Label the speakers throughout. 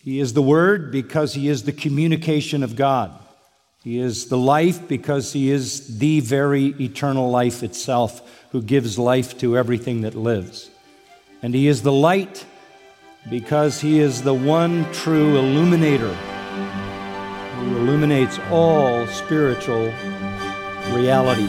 Speaker 1: He is the Word because He is the communication of God. He is the life because He is the very eternal life itself, who gives life to everything that lives. And He is the light because He is the one true illuminator who illuminates all spiritual reality.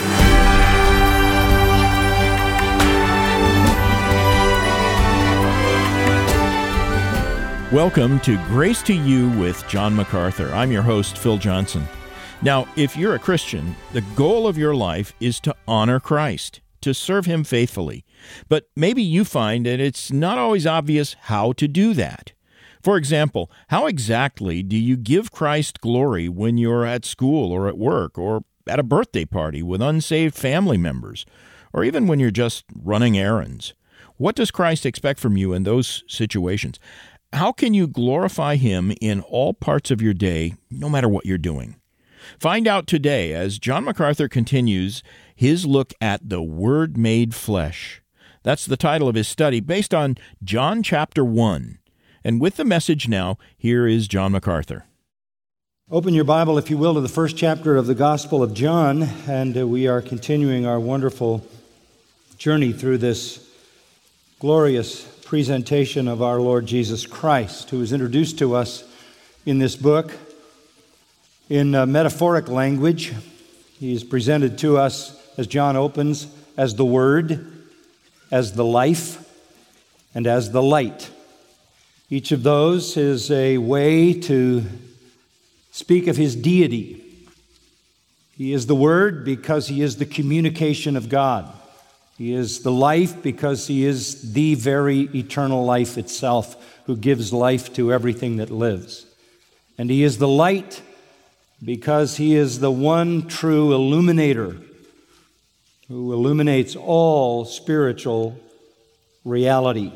Speaker 2: Welcome to Grace to You with John MacArthur. I'm your host, Phil Johnson. Now, if you're a Christian, the goal of your life is to honor Christ, to serve Him faithfully. But maybe you find that it's not always obvious how to do that. For example, how exactly do you give Christ glory when you're at school or at work or at a birthday party with unsaved family members, or even when you're just running errands? What does Christ expect from you in those situations? How can you glorify Him in all parts of your day, no matter what you're doing? Find out today as John MacArthur continues his look at the Word made flesh. That's the title of his study, based on John chapter 1. And with the message now, here is John MacArthur.
Speaker 1: Open your Bible, if you will, to the first chapter of the Gospel of John, and we are continuing our wonderful journey through this glorious presentation of our Lord Jesus Christ, who is introduced to us in this book in metaphoric language. He is presented to us, as John opens, as the Word, as the life, and as the light. Each of those is a way to speak of His deity. He is the Word because He is the communication of God. He is the life because He is the very eternal life itself, who gives life to everything that lives. And He is the light because He is the one true illuminator who illuminates all spiritual reality.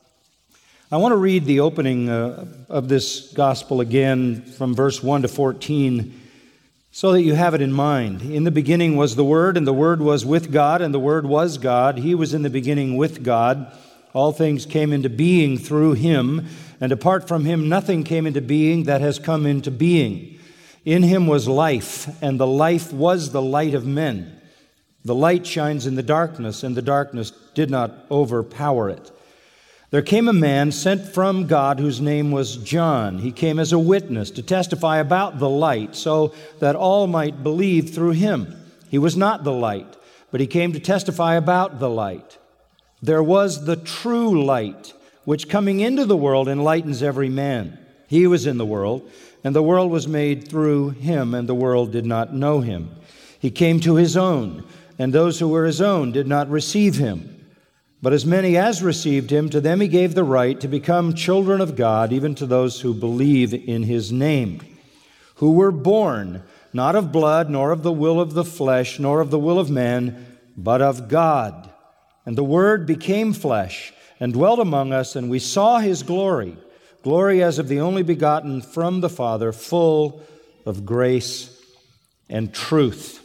Speaker 1: I want to read the opening of this gospel again from verse 1 to 14 so that you have it in mind. In the beginning was the Word, and the Word was with God, and the Word was God. He was in the beginning with God. All things came into being through Him, and apart from Him nothing came into being that has come into being. In Him was life, and the life was the light of men. The light shines in the darkness, and the darkness did not overpower it. There came a man sent from God whose name was John. He came as a witness to testify about the light so that all might believe through him. He was not the light, but he came to testify about the light. There was the true light, which coming into the world enlightens every man. He was in the world, and the world was made through him, and the world did not know him. He came to his own, and those who were his own did not receive him. But as many as received him, to them he gave the right to become children of God, even to those who believe in his name, who were born not of blood, nor of the will of the flesh, nor of the will of man, but of God. And the Word became flesh and dwelt among us, and we saw his glory, glory as of the only begotten from the Father, full of grace and truth.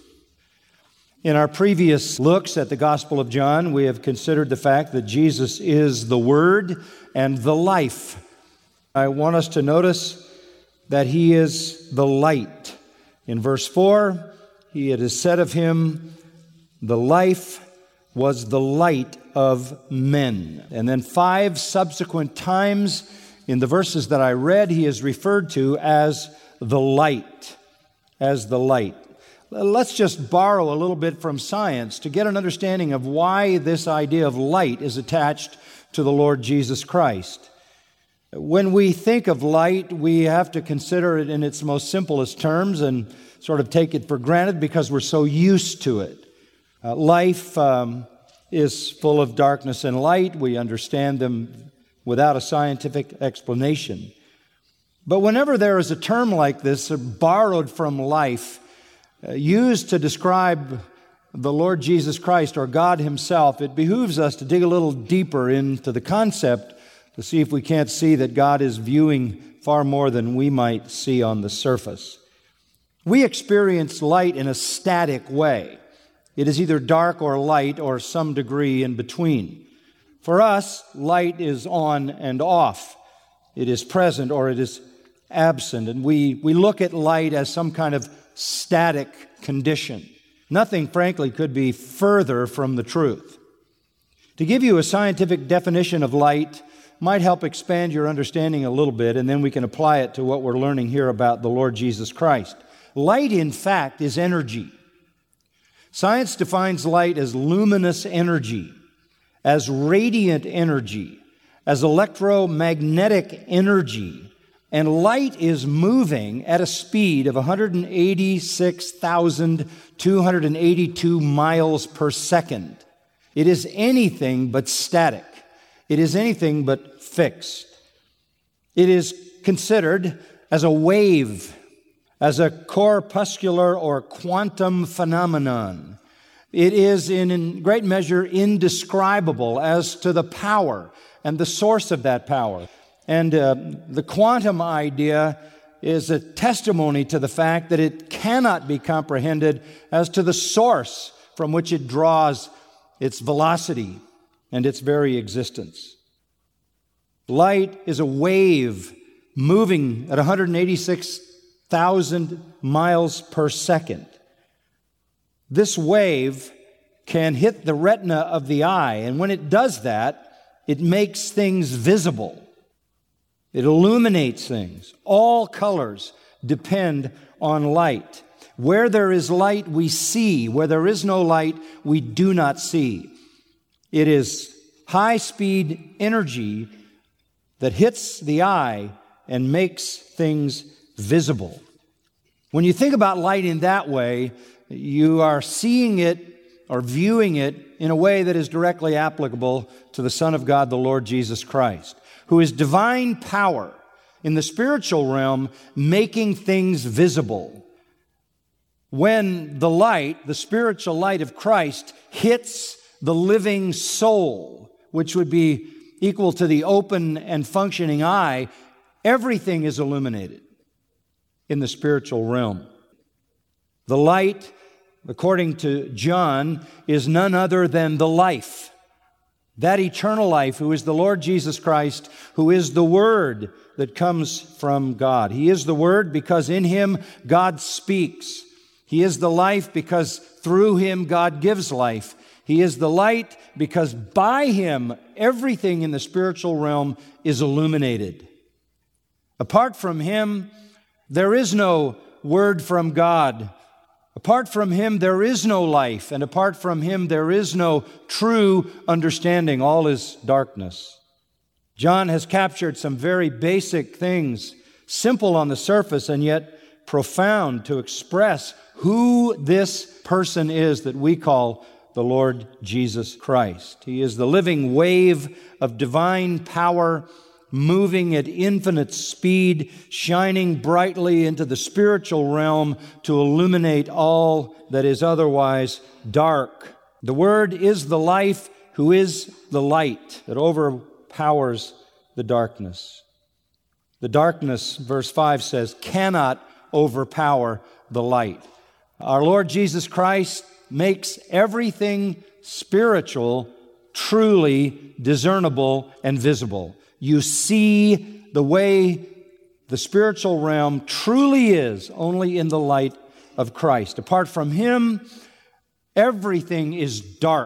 Speaker 1: In our previous looks at the Gospel of John, we have considered the fact that Jesus is the Word and the life. I want us to notice that He is the light. In verse 4, it is said of Him, the life was the light of men. And then 5 subsequent times in the verses that I read, He is referred to as the light, as the light. Let's just borrow a little bit from science to get an understanding of why this idea of light is attached to the Lord Jesus Christ. When we think of light, we have to consider it in its most simplest terms and sort of take it for granted because we're so used to it. Life is full of darkness and light. We understand them without a scientific explanation. But whenever there is a term like this, borrowed from life, used to describe the Lord Jesus Christ or God Himself, it behooves us to dig a little deeper into the concept to see if we can't see that God is viewing far more than we might see on the surface. We experience light in a static way. It is either dark or light or some degree in between. For us, light is on and off. it is present or it is absent. And we look at light as some kind of static condition. Nothing, frankly, could be further from the truth. To give you a scientific definition of light might help expand your understanding a little bit, and then we can apply it to what we're learning here about the Lord Jesus Christ. Light, in fact, is energy. Science defines light as luminous energy, as radiant energy, as electromagnetic energy, and light is moving at a speed of 186,282 miles per second. It is anything but static. It is anything but fixed. It is considered as a wave, as a corpuscular or quantum phenomenon. It is in great measure indescribable as to the power and the source of that power. And the quantum idea is a testimony to the fact that it cannot be comprehended as to the source from which it draws its velocity and its very existence. Light is a wave moving at 186,000 miles per second. This wave can hit the retina of the eye, and when it does that, it makes things visible. It illuminates things. All colors depend on light. Where there is light, we see. Where there is no light, we do not see. It is high-speed energy that hits the eye and makes things visible. When you think about light in that way, you are seeing it or viewing it in a way that is directly applicable to the Son of God, the Lord Jesus Christ, who is divine power in the spiritual realm, making things visible. When the light, the spiritual light of Christ, hits the living soul, which would be equal to the open and functioning eye, everything is illuminated in the spiritual realm. The light, according to John, is none other than the life. That eternal life, who is the Lord Jesus Christ, who is the Word that comes from God. He is the Word because in Him God speaks. He is the life because through Him God gives life. He is the light because by Him everything in the spiritual realm is illuminated. Apart from Him, there is no Word from God. Apart from Him, there is no life, and apart from Him, there is no true understanding. All is darkness. John has captured some very basic things, simple on the surface and yet profound to express who this person is that we call the Lord Jesus Christ. He is the living wave of divine power, moving at infinite speed, shining brightly into the spiritual realm to illuminate all that is otherwise dark. The Word is the life, who is the light that overpowers the darkness. The darkness, verse 5 says, cannot overpower the light. Our Lord Jesus Christ makes everything spiritual truly discernible and visible. You see the way the spiritual realm truly is only in the light of Christ. Apart from Him, everything is dark.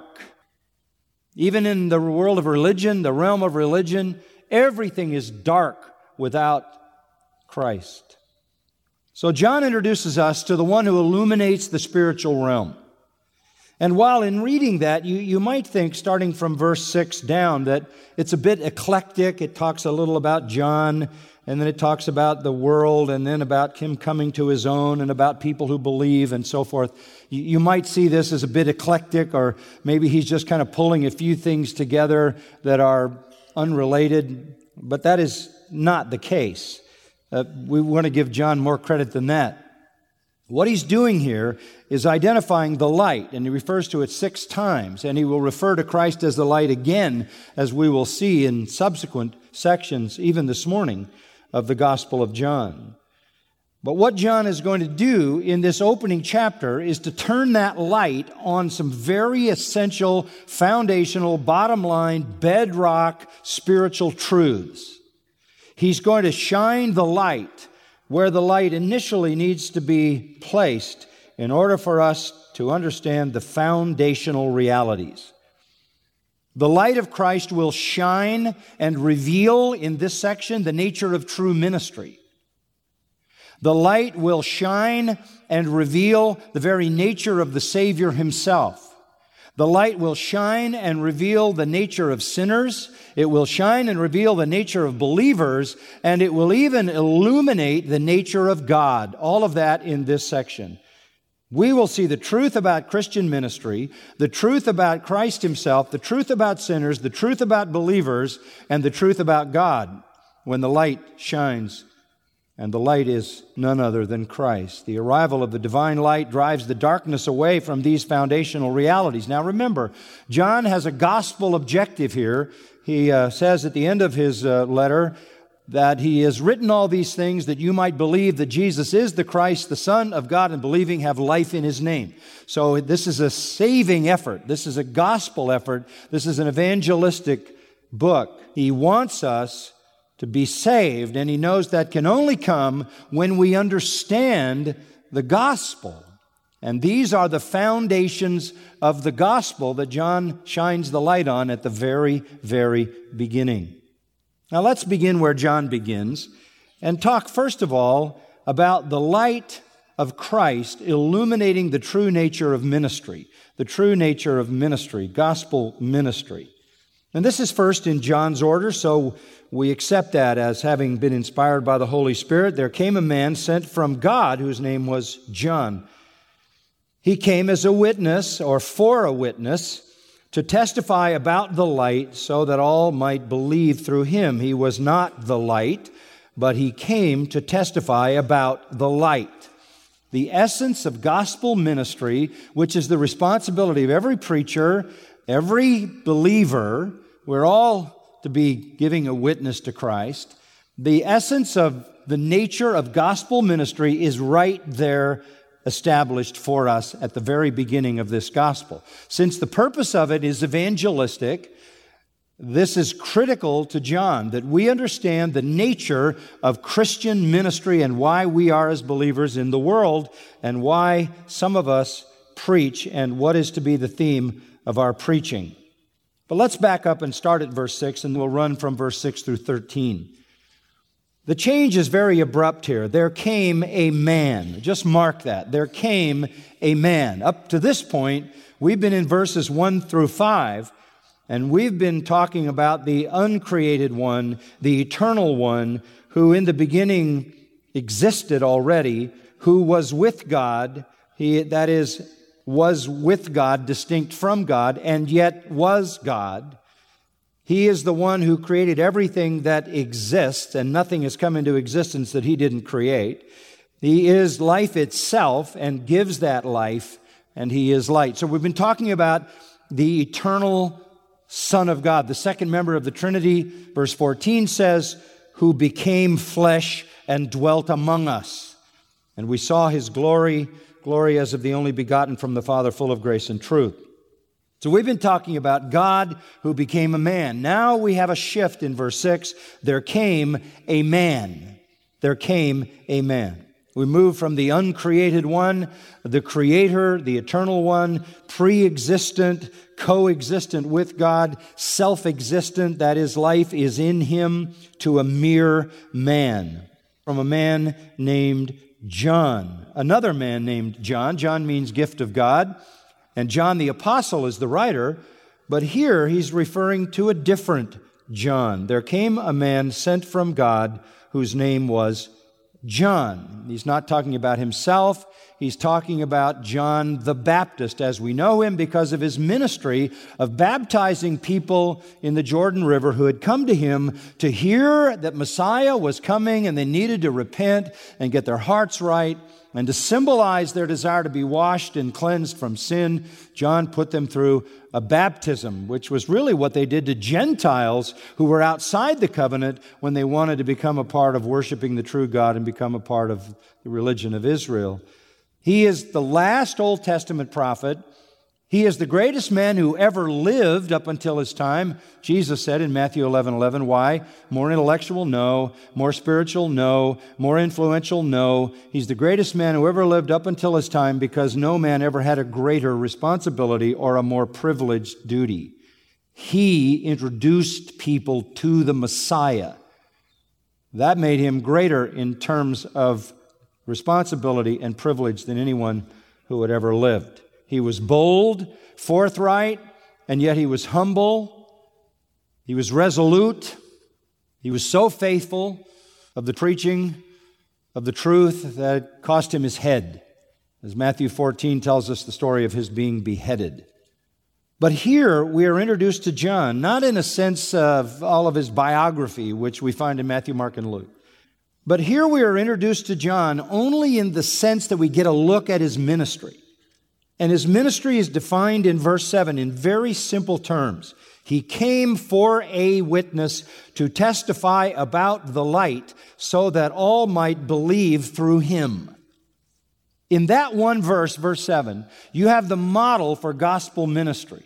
Speaker 1: Even in the world of religion, the realm of religion, everything is dark without Christ. So John introduces us to the one who illuminates the spiritual realm. And while in reading that, you might think, starting from verse 6 down, that it's a bit eclectic. It talks a little about John, and then it talks about the world, and then about him coming to his own, and about people who believe, and so forth. You might see this as a bit eclectic, or maybe he's just kind of pulling a few things together that are unrelated, but that is not the case. We want to give John more credit than that. What he's doing here is identifying the light, and he refers to it 6 times, and he will refer to Christ as the light again, as we will see in subsequent sections, even this morning, of the Gospel of John. But what John is going to do in this opening chapter is to turn that light on some very essential, foundational, bottom line, bedrock spiritual truths. He's going to shine the light where the light initially needs to be placed in order for us to understand the foundational realities. The light of Christ will shine and reveal in this section the nature of true ministry. The light will shine and reveal the very nature of the Savior Himself. The light will shine and reveal the nature of sinners. It will shine and reveal the nature of believers, and it will even illuminate the nature of God. All of that in this section. We will see the truth about Christian ministry, the truth about Christ Himself, the truth about sinners, the truth about believers, and the truth about God when the light shines. And the light is none other than Christ. The arrival of the divine light drives the darkness away from these foundational realities. Now remember, John has a gospel objective here. He says at the end of his letter that he has written all these things that you might believe that Jesus is the Christ, the Son of God, and believing have life in His name. So this is a saving effort. This is a gospel effort. This is an evangelistic book. He wants us to be saved, and He knows that can only come when we understand the gospel. And these are the foundations of the gospel that John shines the light on at the very, very beginning. Now let's begin where John begins and talk first of all about the light of Christ illuminating the true nature of ministry, gospel ministry. And this is first in John's order, so we accept that as having been inspired by the Holy Spirit. There came a man sent from God whose name was John. He came as a witness, or for a witness, to testify about the light so that all might believe through him. He was not the light, but he came to testify about the light. The essence of gospel ministry, which is the responsibility of every preacher, every believer, we're all to be giving a witness to Christ. The essence of the nature of gospel ministry is right there established for us at the very beginning of this gospel. Since the purpose of it is evangelistic, this is critical to John, that we understand the nature of Christian ministry and why we are as believers in the world and why some of us preach and what is to be the theme of our preaching. But let's back up and start at verse 6, and we'll run from verse 6 through 13. The change is very abrupt here. There came a man. Just mark that. There came a man. Up to this point, we've been in verses 1 through 5, and we've been talking about the uncreated one, the eternal one, who in the beginning existed already, who was with God, was with God, distinct from God, and yet was God. He is the one who created everything that exists, and nothing has come into existence that He didn't create. He is life itself and gives that life, and He is light. So we've been talking about the eternal Son of God, the second member of the Trinity. Verse 14 says, who became flesh and dwelt among us. And we saw His glory as of the only begotten from the Father, full of grace and truth. So we've been talking about God who became a man. Now we have a shift in verse 6. There came a man. There came a man. We move from the uncreated one, the Creator, the eternal one, pre-existent, co-existent with God, self-existent, that is, life is in Him, to a mere man. From a man named John. Another man named John. John means gift of God. And John the Apostle is the writer. But here he's referring to a different John. There came a man sent from God whose name was John. He's not talking about himself. He's talking about John the Baptist, as we know him because of his ministry of baptizing people in the Jordan River who had come to him to hear that Messiah was coming and they needed to repent and get their hearts right. And to symbolize their desire to be washed and cleansed from sin, John put them through a baptism, which was really what they did to Gentiles who were outside the covenant when they wanted to become a part of worshiping the true God and become a part of the religion of Israel. He is the last Old Testament prophet He is the greatest man who ever lived up until his time. Jesus said in Matthew 11:11, why? More intellectual? No. More spiritual? No. More influential? No. He's the greatest man who ever lived up until his time because no man ever had a greater responsibility or a more privileged duty. He introduced people to the Messiah. That made him greater in terms of responsibility and privilege than anyone who had ever lived. He was bold, forthright, and yet he was humble. He was resolute. He was so faithful of the preaching of the truth that it cost him his head, as Matthew 14 tells us the story of his being beheaded. But here we are introduced to John, not in a sense of all of his biography, which we find in Matthew, Mark, and Luke. But here we are introduced to John only in the sense that we get a look at his ministry. And his ministry is defined in verse 7 in very simple terms. He came for a witness to testify about the light so that all might believe through him. In that one verse, verse 7, you have the model for gospel ministry.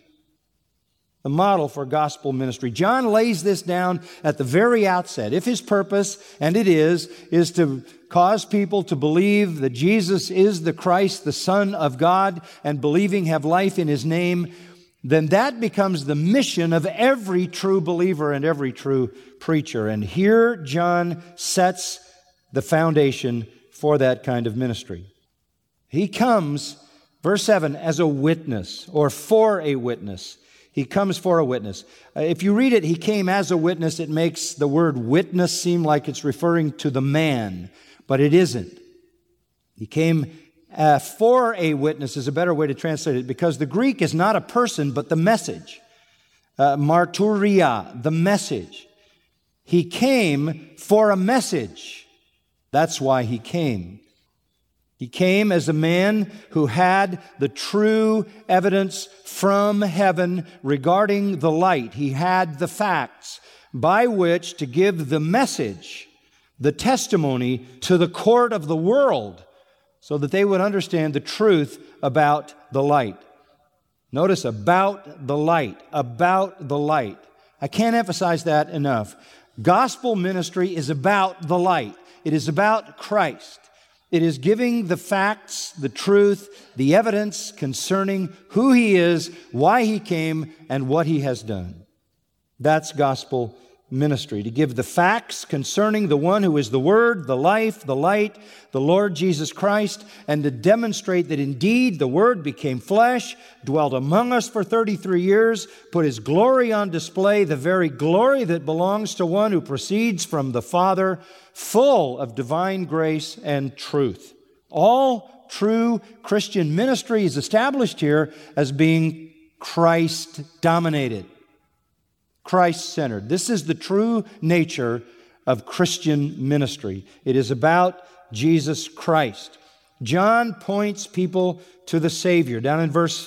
Speaker 1: The model for gospel ministry. John lays this down at the very outset. If his purpose, and it is to cause people to believe that Jesus is the Christ, the Son of God, and believing have life in his name, then that becomes the mission of every true believer and every true preacher. And here John sets the foundation for that kind of ministry. He comes, verse 7, as a witness or for a witness. He comes for a witness. If you read it, he came as a witness, it makes the word witness seem like it's referring to the man, but it isn't. He came for a witness is a better way to translate it, because the Greek is not a person, but the message. Marturia, the message. He came for a message. That's why he came. He came as a man who had the true evidence from heaven regarding the light. He had the facts by which to give the message, the testimony to the court of the world so that they would understand the truth about the light. Notice, about the light, about the light. I can't emphasize that enough. Gospel ministry is about the light. It is about Christ. It is giving the facts, the truth, the evidence concerning who he is, why he came, and what he has done. That's gospel ministry, to give the facts concerning the one who is the Word, the life, the light, the Lord Jesus Christ, and to demonstrate that indeed the Word became flesh, dwelt among us for 33 years, put his glory on display, the very glory that belongs to one who proceeds from the Father, full of divine grace and truth. All true Christian ministry is established here as being Christ-dominated, Christ-centered. This is the true nature of Christian ministry. It is about Jesus Christ. John points people to the Savior. Down in verse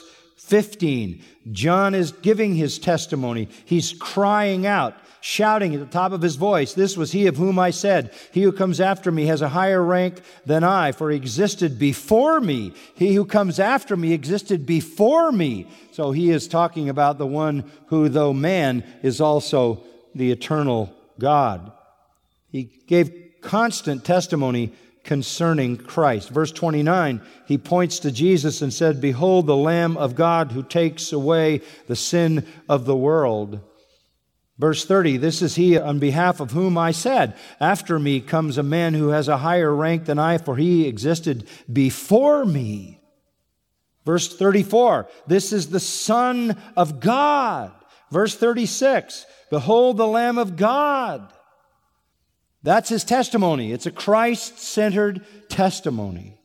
Speaker 1: 15, John is giving his testimony. He's crying out, shouting at the top of his voice, "This was he of whom I said, he who comes after me has a higher rank than I, for he existed before me. He who comes after me existed before me." So he is talking about the one who, though man, is also the eternal God. He gave constant testimony concerning Christ. Verse 29, he points to Jesus and said, "Behold the Lamb of God who takes away the sin of the world." Verse 30, "This is he on behalf of whom I said, after me comes a man who has a higher rank than I, for he existed before me." Verse 34, "This is the Son of God." Verse 36, "Behold the Lamb of God." That's his testimony. It's a Christ-centered testimony.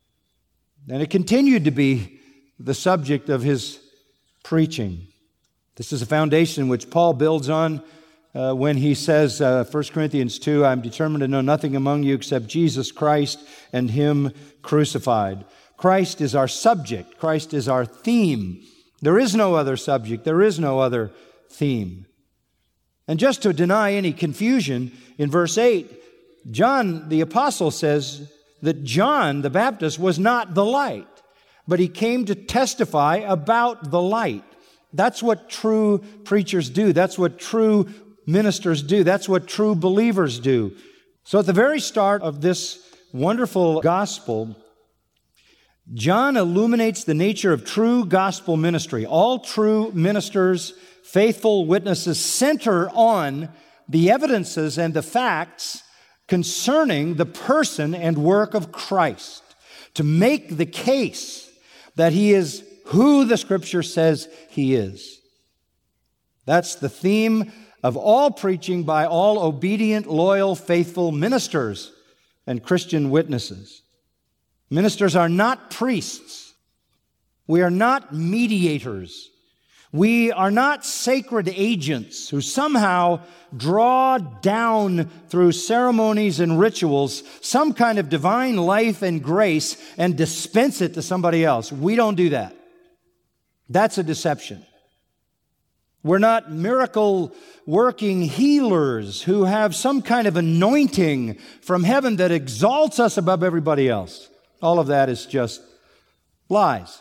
Speaker 1: And it continued to be the subject of his preaching. This is a foundation which Paul builds on when he says, 1 Corinthians 2, "I'm determined to know nothing among you except Jesus Christ and him crucified." Christ is our subject. Christ is our theme. There is no other subject. There is no other theme. And just to deny any confusion, in verse 8, John the Apostle says that John the Baptist was not the light. but he came to testify about the light. That's what true preachers do. That's what true ministers do. That's what true believers do. So at the very start of this wonderful gospel, John illuminates the nature of true gospel ministry. All true ministers, faithful witnesses, center on the evidences and the facts concerning the person and work of Christ, to make the case that he is who the Scripture says he is. That's the theme of all preaching by all obedient, loyal, faithful ministers and Christian witnesses. Ministers are not priests. We are not mediators. We are not sacred agents who somehow draw down through ceremonies and rituals some kind of divine life and grace and dispense it to somebody else. We don't do that. That's a deception. We're not miracle-working healers who have some kind of anointing from heaven that exalts us above everybody else. All of that is just lies.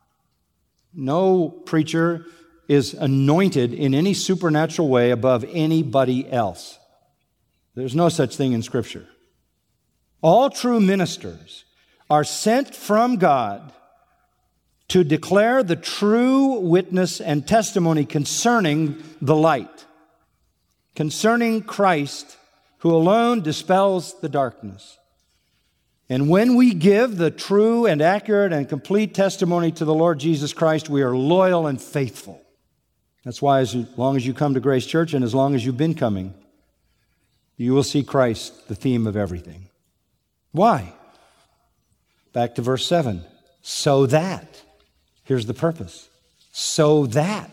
Speaker 1: No preacher is anointed in any supernatural way above anybody else. There's no such thing in Scripture. All true ministers are sent from God to declare the true witness and testimony concerning the light, concerning Christ, who alone dispels the darkness. And when we give the true and accurate and complete testimony to the Lord Jesus Christ, we are loyal and faithful. That's why as long as you come to Grace Church and as long as you've been coming, you will see Christ the theme of everything. Why? Back to verse 7. So that. Here's the purpose. So that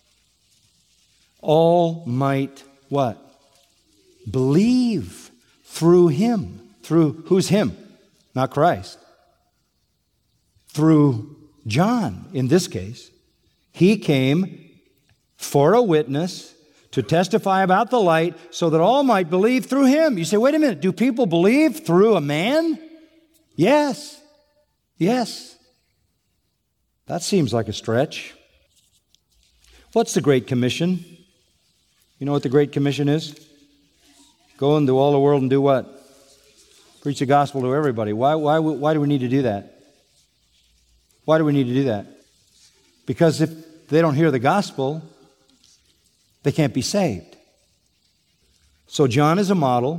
Speaker 1: all might what? Believe through him. Through, who's him? Not Christ. Through John, in this case. He came for a witness to testify about the light so that all might believe through him. You say, wait a minute, do people believe through a man? Yes. Yes. That seems like a stretch. What's the Great Commission? You know what the Great Commission is? Go into all the world and do what? Preach the gospel to everybody. Why do we need to do that? Why do we need to do that? Because if they don't hear the gospel, they can't be saved. So John is a model.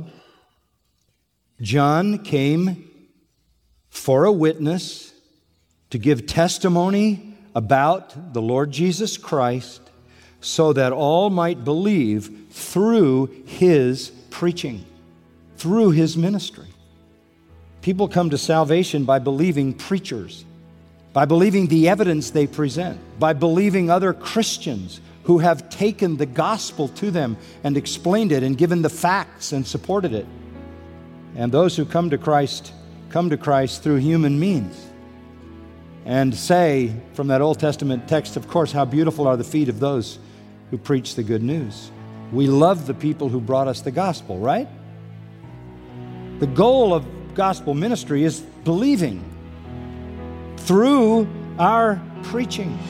Speaker 1: John came for a witness to give testimony about the Lord Jesus Christ so that all might believe through his preaching, through his ministry. People come to salvation by believing preachers, by believing the evidence they present, by believing other Christians who have taken the gospel to them and explained it and given the facts and supported it. And those who come to Christ through human means. And say, from that Old Testament text, of course, how beautiful are the feet of those who preach the good news. We love the people who brought us the gospel, right? The goal of gospel ministry is believing through our preaching.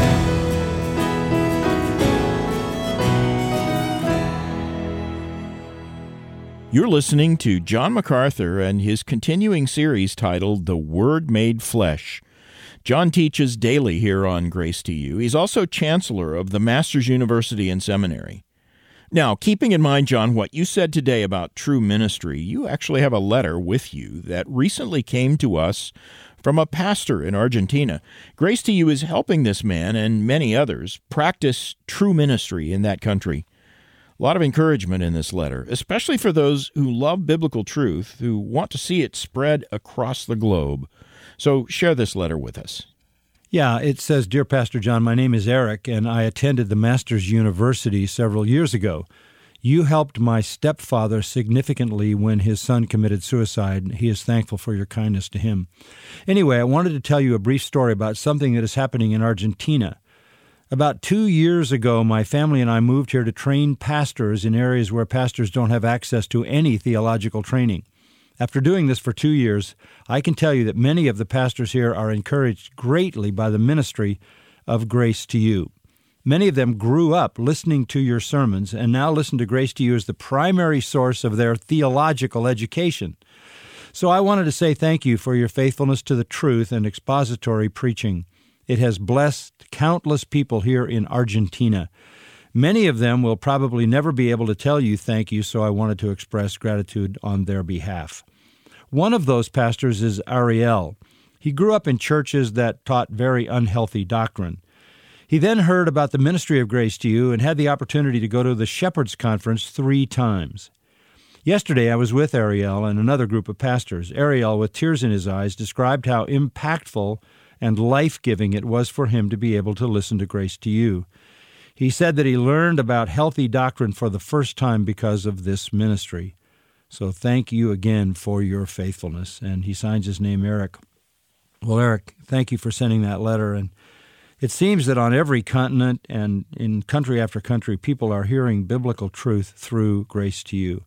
Speaker 2: You're listening to John MacArthur and his continuing series titled The Word Made Flesh. John teaches daily here on Grace to You. He's also chancellor of the Masters University and Seminary. Now, keeping in mind, John, what you said today about true ministry, you actually have a letter with you that recently came to us from a pastor in Argentina. Grace to You is helping this man and many others practice true ministry in that country. A lot of encouragement in this letter, especially for those who love biblical truth, who want to see it spread across the globe. So share this letter with us.
Speaker 1: Yeah, it says, Dear Pastor John, my name is Eric, and I attended the Masters University several years ago. You helped my stepfather significantly when his son committed suicide. He is thankful for your kindness to him. Anyway, I wanted to tell you a brief story about something that is happening in Argentina. About 2 years ago, my family and I moved here to train pastors in areas where pastors don't have access to any theological training. After doing this for 2 years, I can tell you that many of the pastors here are encouraged greatly by the ministry of Grace to You. Many of them grew up listening to your sermons and now listen to Grace to You as the primary source of their theological education. So I wanted to say thank you for your faithfulness to the truth and expository preaching. It has blessed countless people here in Argentina. Many of them will probably never be able to tell you thank you, so I wanted to express gratitude on their behalf. One of those pastors is Ariel. He grew up in churches that taught very unhealthy doctrine. He then heard about the ministry of Grace to You and had the opportunity to go to the Shepherds Conference 3 times. Yesterday, I was with Ariel and another group of pastors. Ariel, with tears in his eyes, described how impactful and life-giving it was for him to be able to listen to Grace to You. He said that he learned about healthy doctrine for the first time because of this ministry. So thank you again for your faithfulness. And he signs his name Eric. Well, Eric, thank you for sending that letter. And it seems that on every continent and in country after country, people are hearing biblical truth through Grace to You.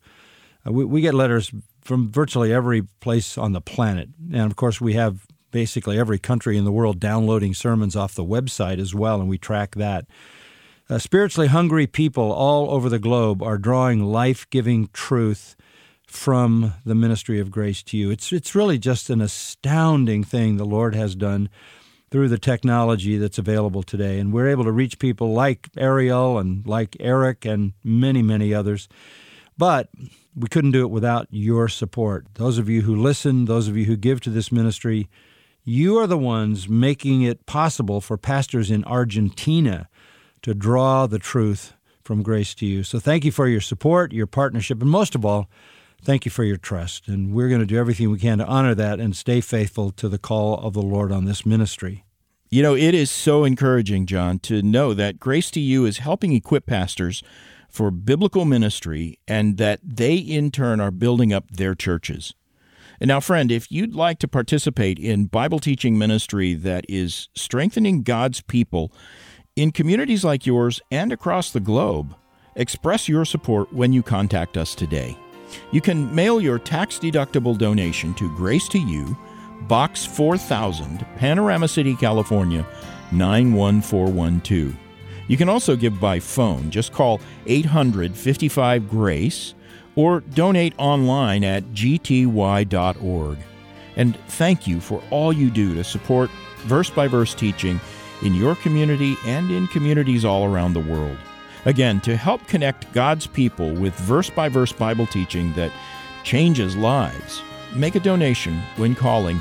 Speaker 1: We get letters from virtually every place on the planet. And, of course, we have basically every country in the world downloading sermons off the website as well, and we track that. Spiritually hungry people all over the globe are drawing life-giving truth from the ministry of Grace to You. It's really just an astounding thing the Lord has done through the technology that's available today. And we're able to reach people like Ariel and like Eric and many, many others. But we couldn't do it without your support. Those of you who listen, those of you who give to this ministry, you are the ones making it possible for pastors in Argentina to draw the truth from Grace to You. So thank you for your support, your partnership, and most of all, thank you for your trust. And we're going to do everything we can to honor that and stay faithful to the call of the Lord on this ministry.
Speaker 2: You know, it is so encouraging, John, to know that Grace to You is helping equip pastors for biblical ministry and that they, in turn, are building up their churches. And now, friend, if you'd like to participate in Bible teaching ministry that is strengthening God's people in communities like yours and across the globe, express your support when you contact us today. You can mail your tax-deductible donation to Grace to You, Box 4000, Panorama City, California, 91412. You can also give by phone. Just call 800-55-GRACE or donate online at gty.org. And thank you for all you do to support verse-by-verse teaching in your community and in communities all around the world. Again, to help connect God's people with verse-by-verse Bible teaching that changes lives, make a donation when calling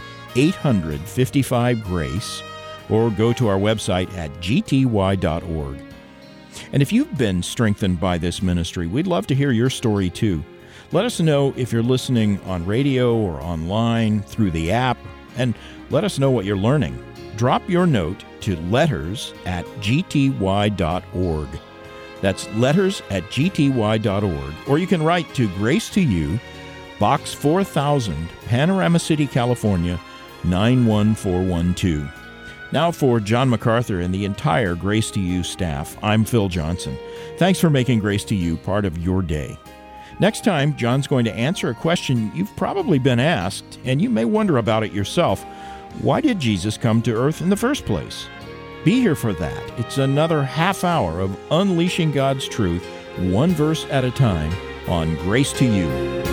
Speaker 2: 800-55-GRACE or go to our website at gty.org. And if you've been strengthened by this ministry, we'd love to hear your story too. Let us know if you're listening on radio or online through the app, and let us know what you're learning. Drop your note to letters@gty.org. That's letters@gty.org. Or you can write to Grace to You, Box 4000, Panorama City, California, 91412. Now for John MacArthur and the entire Grace to You staff, I'm Phil Johnson. Thanks for making Grace to You part of your day. Next time, John's going to answer a question you've probably been asked, and you may wonder about it yourself. Why did Jesus come to earth in the first place? Be here for that. It's another half hour of unleashing God's truth, one verse at a time, on Grace to You.